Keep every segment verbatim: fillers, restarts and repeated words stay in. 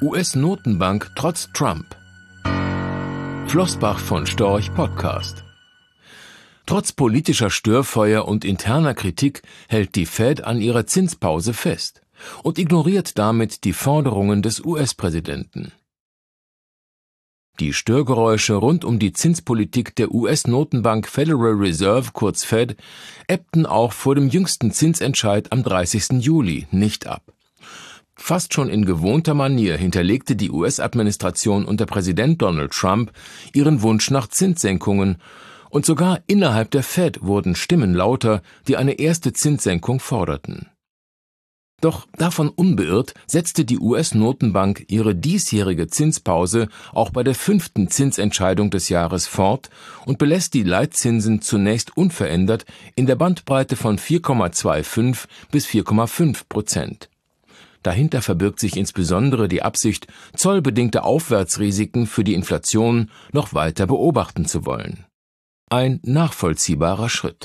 U S-Notenbank trotz Trump. Flossbach von Storch Podcast. Trotz politischer Störfeuer und interner Kritik hält die Fed an ihrer Zinspause fest und ignoriert damit die Forderungen des U S-Präsidenten. Die Störgeräusche rund um die Zinspolitik der U S-Notenbank Federal Reserve, kurz Fed, ebbten auch vor dem jüngsten Zinsentscheid am dreißigsten Juli nicht ab. Fast schon in gewohnter Manier hinterlegte die U S-Administration unter Präsident Donald Trump ihren Wunsch nach Zinssenkungen, und sogar innerhalb der Fed wurden Stimmen lauter, die eine erste Zinssenkung forderten. Doch davon unbeirrt setzte die U S-Notenbank ihre diesjährige Zinspause auch bei der fünften Zinsentscheidung des Jahres fort und belässt die Leitzinsen zunächst unverändert in der Bandbreite von vier Komma fünfundzwanzig bis vier Komma fünf Prozent. Dahinter verbirgt sich insbesondere die Absicht, zollbedingte Aufwärtsrisiken für die Inflation noch weiter beobachten zu wollen. Ein nachvollziehbarer Schritt.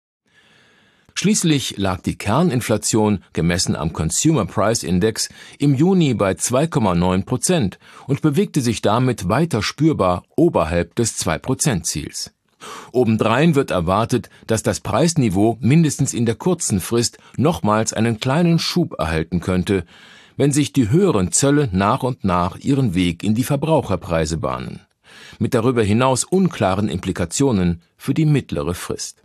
Schließlich lag die Kerninflation, gemessen am Consumer Price Index, im Juni bei zwei Komma neun Prozent und bewegte sich damit weiter spürbar oberhalb des zwei Prozent Ziels. Obendrein wird erwartet, dass das Preisniveau mindestens in der kurzen Frist nochmals einen kleinen Schub erhalten könnte, wenn sich die höheren Zölle nach und nach ihren Weg in die Verbraucherpreise bahnen, mit darüber hinaus unklaren Implikationen für die mittlere Frist.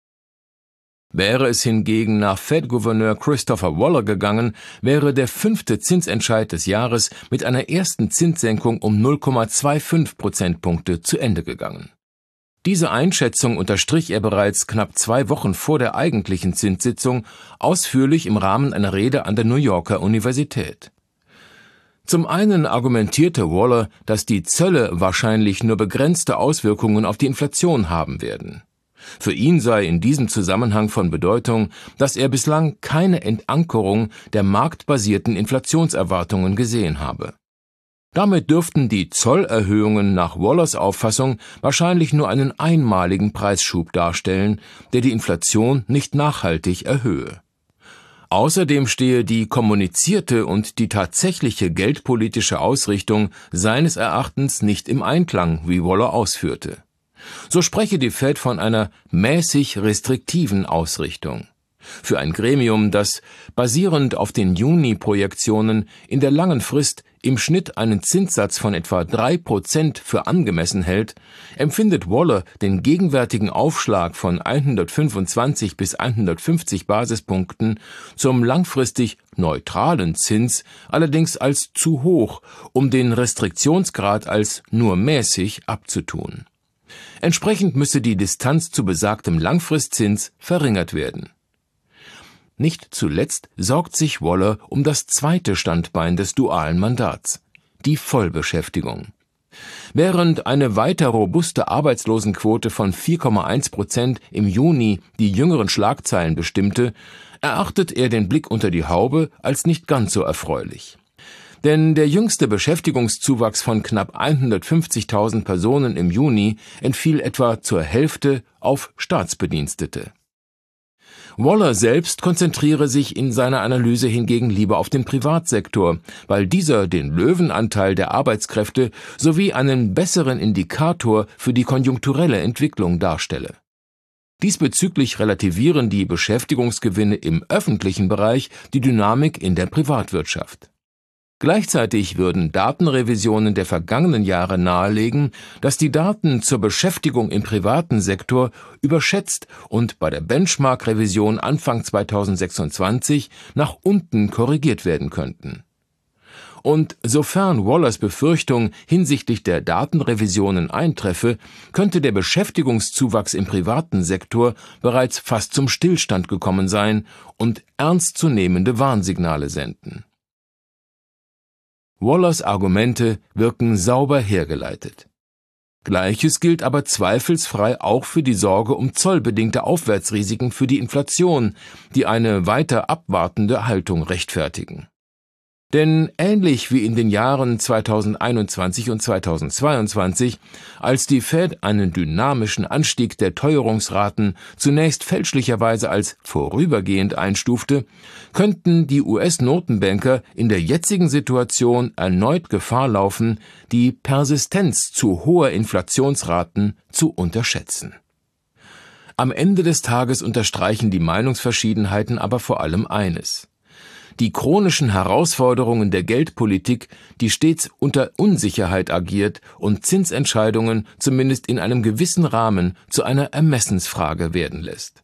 Wäre es hingegen nach Fed-Gouverneur Christopher Waller gegangen, wäre der fünfte Zinsentscheid des Jahres mit einer ersten Zinssenkung um null Komma fünfundzwanzig Prozentpunkte zu Ende gegangen. Diese Einschätzung unterstrich er bereits knapp zwei Wochen vor der eigentlichen Zinssitzung ausführlich im Rahmen einer Rede an der New Yorker Universität. Zum einen argumentierte Waller, dass die Zölle wahrscheinlich nur begrenzte Auswirkungen auf die Inflation haben werden. Für ihn sei in diesem Zusammenhang von Bedeutung, dass er bislang keine Entankerung der marktbasierten Inflationserwartungen gesehen habe. Damit dürften die Zollerhöhungen nach Wallers Auffassung wahrscheinlich nur einen einmaligen Preisschub darstellen, der die Inflation nicht nachhaltig erhöhe. Außerdem stehe die kommunizierte und die tatsächliche geldpolitische Ausrichtung seines Erachtens nicht im Einklang, wie Waller ausführte. So spreche die Fed von einer mäßig restriktiven Ausrichtung. Für ein Gremium, das, basierend auf den Juni-Projektionen, in der langen Frist im Schnitt einen Zinssatz von etwa drei Prozent für angemessen hält, empfindet Waller den gegenwärtigen Aufschlag von hundertfünfundzwanzig bis hundertfünfzig Basispunkten zum langfristig neutralen Zins allerdings als zu hoch, um den Restriktionsgrad als nur mäßig abzutun. Entsprechend müsse die Distanz zu besagtem Langfristzins verringert werden. Nicht zuletzt sorgt sich Waller um das zweite Standbein des dualen Mandats, die Vollbeschäftigung. Während eine weiter robuste Arbeitslosenquote von vier Komma eins Prozent im Juni die jüngeren Schlagzeilen bestimmte, erachtet er den Blick unter die Haube als nicht ganz so erfreulich. Denn der jüngste Beschäftigungszuwachs von knapp hundertfünfzigtausend Personen im Juni entfiel etwa zur Hälfte auf Staatsbedienstete. Waller selbst konzentriere sich in seiner Analyse hingegen lieber auf den Privatsektor, weil dieser den Löwenanteil der Arbeitskräfte sowie einen besseren Indikator für die konjunkturelle Entwicklung darstelle. Diesbezüglich relativieren die Beschäftigungsgewinne im öffentlichen Bereich die Dynamik in der Privatwirtschaft. Gleichzeitig würden Datenrevisionen der vergangenen Jahre nahelegen, dass die Daten zur Beschäftigung im privaten Sektor überschätzt und bei der Benchmark-Revision Anfang zweitausendsechsundzwanzig nach unten korrigiert werden könnten. Und sofern Wallers Befürchtung hinsichtlich der Datenrevisionen eintreffe, könnte der Beschäftigungszuwachs im privaten Sektor bereits fast zum Stillstand gekommen sein und ernstzunehmende Warnsignale senden. Wallers Argumente wirken sauber hergeleitet. Gleiches gilt aber zweifelsfrei auch für die Sorge um zollbedingte Aufwärtsrisiken für die Inflation, die eine weiter abwartende Haltung rechtfertigen. Denn ähnlich wie in den Jahren zweitausendeinundzwanzig und zweitausendzweiundzwanzig, als die Fed einen dynamischen Anstieg der Teuerungsraten zunächst fälschlicherweise als vorübergehend einstufte, könnten die U S-Notenbanker in der jetzigen Situation erneut Gefahr laufen, die Persistenz zu hoher Inflationsraten zu unterschätzen. Am Ende des Tages unterstreichen die Meinungsverschiedenheiten aber vor allem eines: Die chronischen Herausforderungen der Geldpolitik, die stets unter Unsicherheit agiert und Zinsentscheidungen zumindest in einem gewissen Rahmen zu einer Ermessensfrage werden lässt.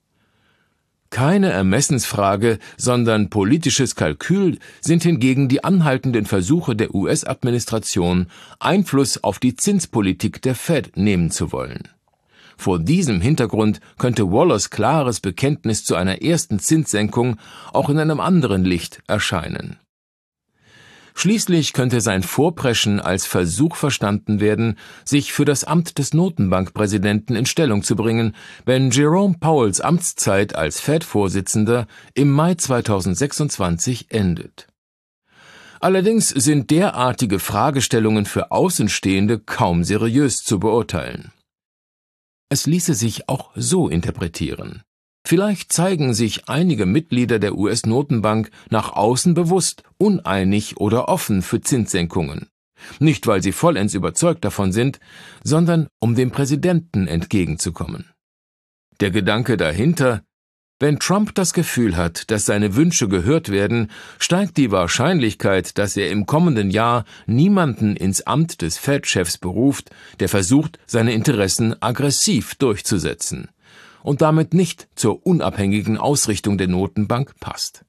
Keine Ermessensfrage, sondern politisches Kalkül sind hingegen die anhaltenden Versuche der U S-Administration, Einfluss auf die Zinspolitik der Fed nehmen zu wollen. Vor diesem Hintergrund könnte Wallers klares Bekenntnis zu einer ersten Zinssenkung auch in einem anderen Licht erscheinen. Schließlich könnte sein Vorpreschen als Versuch verstanden werden, sich für das Amt des Notenbankpräsidenten in Stellung zu bringen, wenn Jerome Powells Amtszeit als Fed-Vorsitzender im Mai zweitausendsechsundzwanzig endet. Allerdings sind derartige Fragestellungen für Außenstehende kaum seriös zu beurteilen. Es ließe sich auch so interpretieren: Vielleicht zeigen sich einige Mitglieder der U S-Notenbank nach außen bewusst uneinig oder offen für Zinssenkungen. Nicht, weil sie vollends überzeugt davon sind, sondern um dem Präsidenten entgegenzukommen. Der Gedanke dahinter: Wenn Trump das Gefühl hat, dass seine Wünsche gehört werden, steigt die Wahrscheinlichkeit, dass er im kommenden Jahr niemanden ins Amt des Fed-Chefs beruft, der versucht, seine Interessen aggressiv durchzusetzen und damit nicht zur unabhängigen Ausrichtung der Notenbank passt.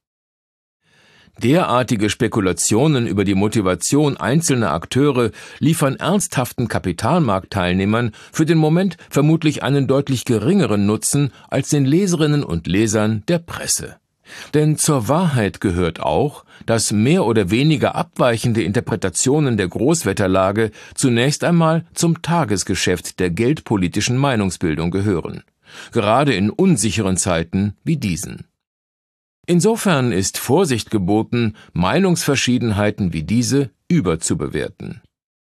Derartige Spekulationen über die Motivation einzelner Akteure liefern ernsthaften Kapitalmarktteilnehmern für den Moment vermutlich einen deutlich geringeren Nutzen als den Leserinnen und Lesern der Presse. Denn zur Wahrheit gehört auch, dass mehr oder weniger abweichende Interpretationen der Großwetterlage zunächst einmal zum Tagesgeschäft der geldpolitischen Meinungsbildung gehören, gerade in unsicheren Zeiten wie diesen. Insofern ist Vorsicht geboten, Meinungsverschiedenheiten wie diese überzubewerten.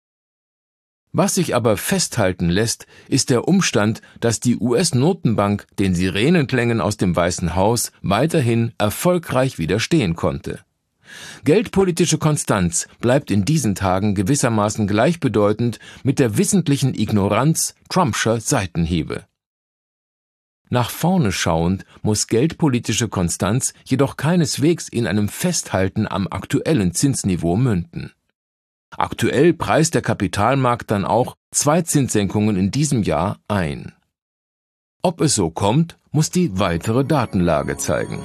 Was sich aber festhalten lässt, ist der Umstand, dass die U S-Notenbank den Sirenenklängen aus dem Weißen Haus weiterhin erfolgreich widerstehen konnte. Geldpolitische Konstanz bleibt in diesen Tagen gewissermaßen gleichbedeutend mit der wissentlichen Ignoranz Trumpscher Seitenhiebe. Nach vorne schauend muss geldpolitische Konstanz jedoch keineswegs in einem Festhalten am aktuellen Zinsniveau münden. Aktuell preist der Kapitalmarkt dann auch zwei Zinssenkungen in diesem Jahr ein. Ob es so kommt, muss die weitere Datenlage zeigen.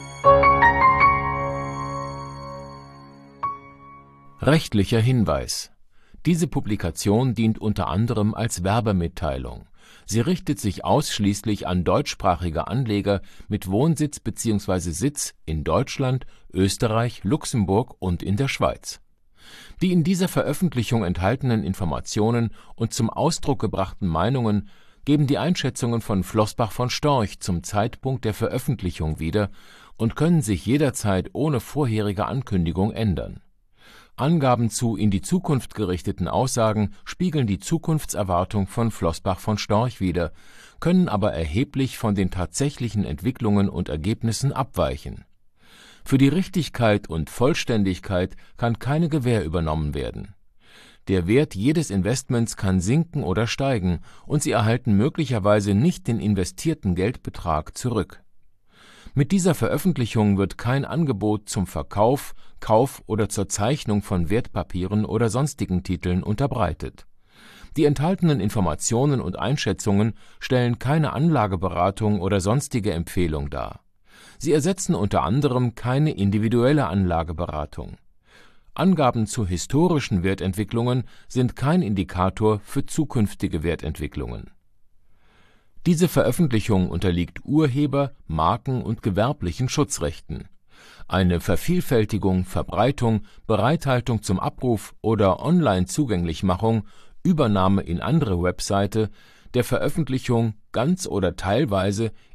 Rechtlicher Hinweis: Diese Publikation dient unter anderem als Werbemitteilung. Sie richtet sich ausschließlich an deutschsprachige Anleger mit Wohnsitz bzw. Sitz in Deutschland, Österreich, Luxemburg und in der Schweiz. Die in dieser Veröffentlichung enthaltenen Informationen und zum Ausdruck gebrachten Meinungen geben die Einschätzungen von Flossbach von Storch zum Zeitpunkt der Veröffentlichung wieder und können sich jederzeit ohne vorherige Ankündigung ändern. Angaben zu in die Zukunft gerichteten Aussagen spiegeln die Zukunftserwartung von Flossbach von Storch wider, können aber erheblich von den tatsächlichen Entwicklungen und Ergebnissen abweichen. Für die Richtigkeit und Vollständigkeit kann keine Gewähr übernommen werden. Der Wert jedes Investments kann sinken oder steigen, und Sie erhalten möglicherweise nicht den investierten Geldbetrag zurück. Mit dieser Veröffentlichung wird kein Angebot zum Verkauf, Kauf oder zur Zeichnung von Wertpapieren oder sonstigen Titeln unterbreitet. Die enthaltenen Informationen und Einschätzungen stellen keine Anlageberatung oder sonstige Empfehlung dar. Sie ersetzen unter anderem keine individuelle Anlageberatung. Angaben zu historischen Wertentwicklungen sind kein Indikator für zukünftige Wertentwicklungen. Diese Veröffentlichung unterliegt Urheber-, Marken- und gewerblichen Schutzrechten. Eine Vervielfältigung, Verbreitung, Bereithaltung zum Abruf oder Online-Zugänglichmachung, Übernahme in andere Webseite der Veröffentlichung ganz oder teilweise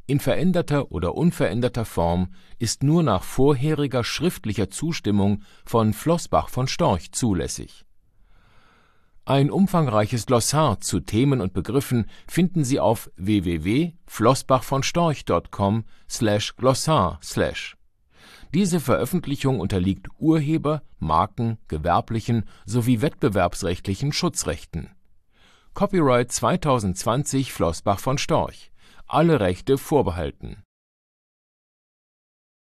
in veränderter oder unveränderter Form ist nur nach vorheriger schriftlicher Zustimmung von Floßbach von Storch zulässig. Ein umfangreiches Glossar zu Themen und Begriffen finden Sie auf w w w punkt floßbach von storch punkt com slash glossar slash. Diese Veröffentlichung unterliegt Urheber-, Marken-, gewerblichen sowie wettbewerbsrechtlichen Schutzrechten. Copyright zweitausendzwanzig Floßbach von Storch. Alle Rechte vorbehalten